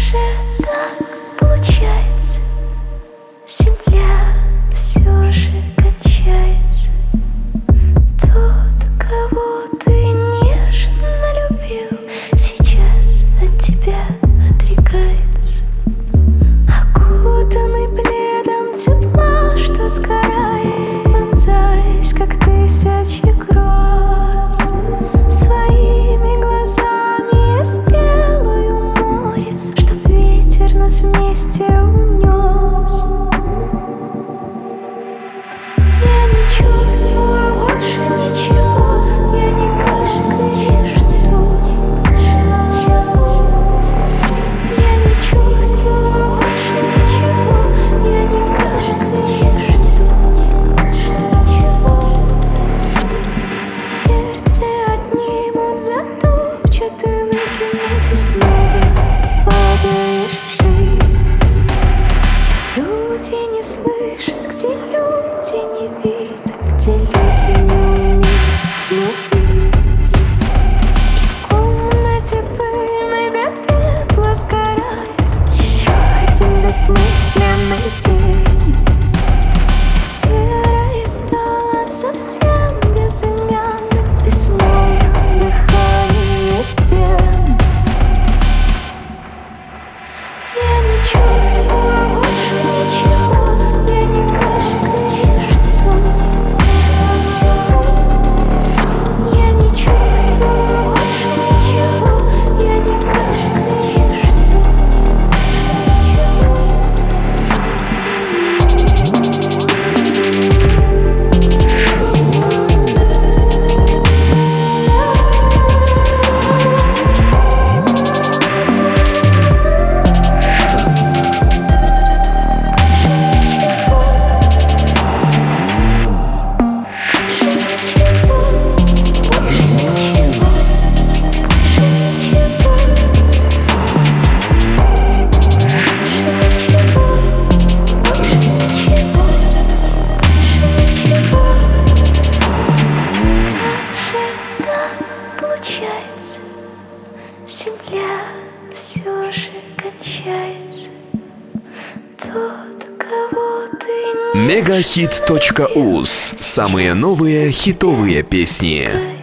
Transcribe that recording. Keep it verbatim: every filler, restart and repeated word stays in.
же так получается? Земля все же кончается. Тот, кого ты нежно любил, сейчас от тебя отрекается. Окутанный пледом тепла, что сгорает, вонзаясь, как тысячи гроз. Своими глазами я сделаю море, чтоб ветер нас вместе унес. Я не чувствую больше ничего, я никак ни что. Я не чувствую больше ничего, я никак ни что. Сердце отнимут, затопчут и выкинут, и снова падаешь в жизнь. Где люди не слышат, где люди не видят, где люди не умеют любить. И в комнате пыльной до пепла сгорает еще один бессмысленный день. Все серое стало совсем безымянным, безмолвным дыхание стен. Я не чувствую больше ничего, я никак ни что. Я не чувствую больше ничего, я никак ни что. Получается, земля все же кончается. Тот, кого ты не мегахит точка уз. Самые новые хитовые песни.